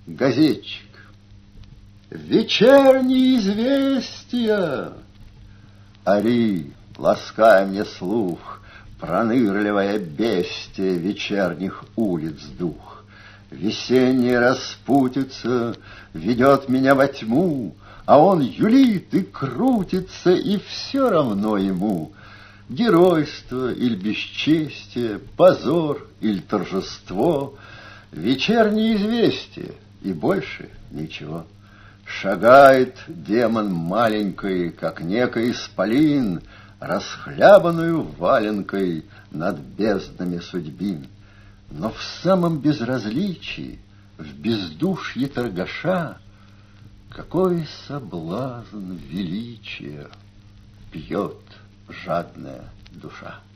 газетчик. Вечерние известия! Ори, лаская мне слух, пронырливая бестия вечерних улиц дух. Весенняя распутица ведет меня во тьму, а он юлит и крутится, и все равно ему. Геройство или бесчестие, позор или торжество, вечерние известия и больше ничего. Шагает демон маленький, как некий исполин, расхлябанную валенкой над безднами судьбин. Но в самом безразличии, в бездушье торгаша, какой соблазн величия пьет жадная душа.